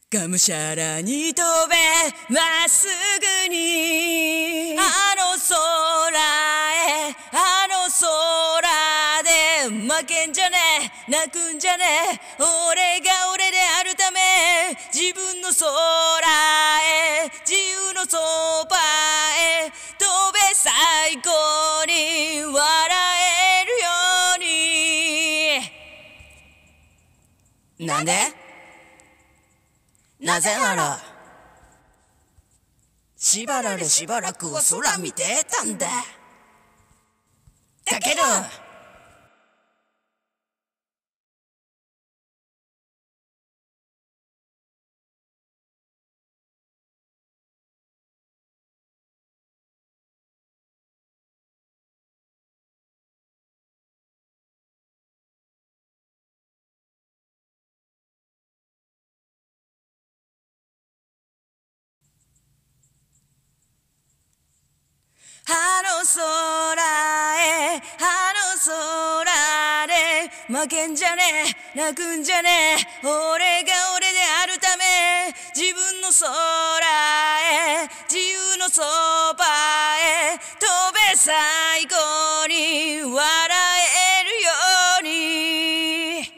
がむしゃらに飛べまっすぐにあの空へあの空で負けんじゃねえ泣くんじゃねえ俺が俺であるため自分の空へ自由のそばへ飛べ最高に笑えるようになんでなぜなら縛られしばらくは空見てたんだだけどあの空へあの空で負けんじゃねえ泣くんじゃねえ俺が俺であるため自分の空へ自由のそばへ飛べ最高に笑えるように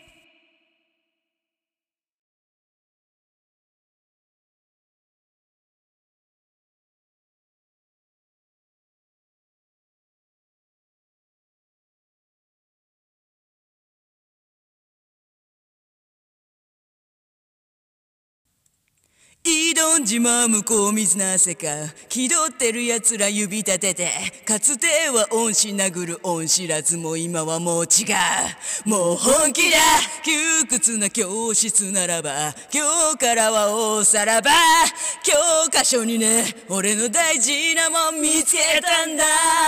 挑んじまう向こう水なせか気取ってるやつら指立ててかつては恩師殴る恩知らずも今はもう違うもう本気だ窮屈な教室ならば今日からは大さらば教科書にね俺の大事なもん見つけたんだ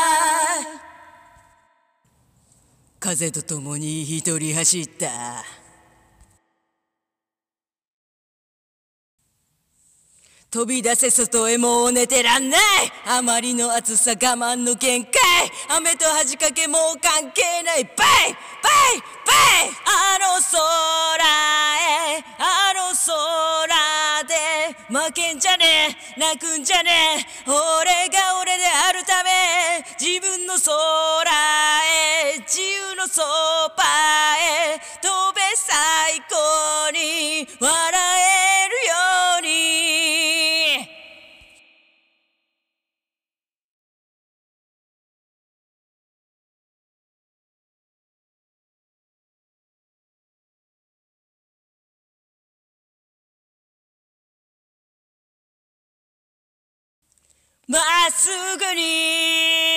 風と共に一人走った飛び出せ外へもう寝てらんないあまりの暑さ我慢の限界雨と恥かけもう関係ないバイバイバイあの空へあの空で負けんじゃねえ泣くんじゃねえ俺が俺であるため自分の空へ自由のそばへ飛べ最高に笑えるようにまっすぐに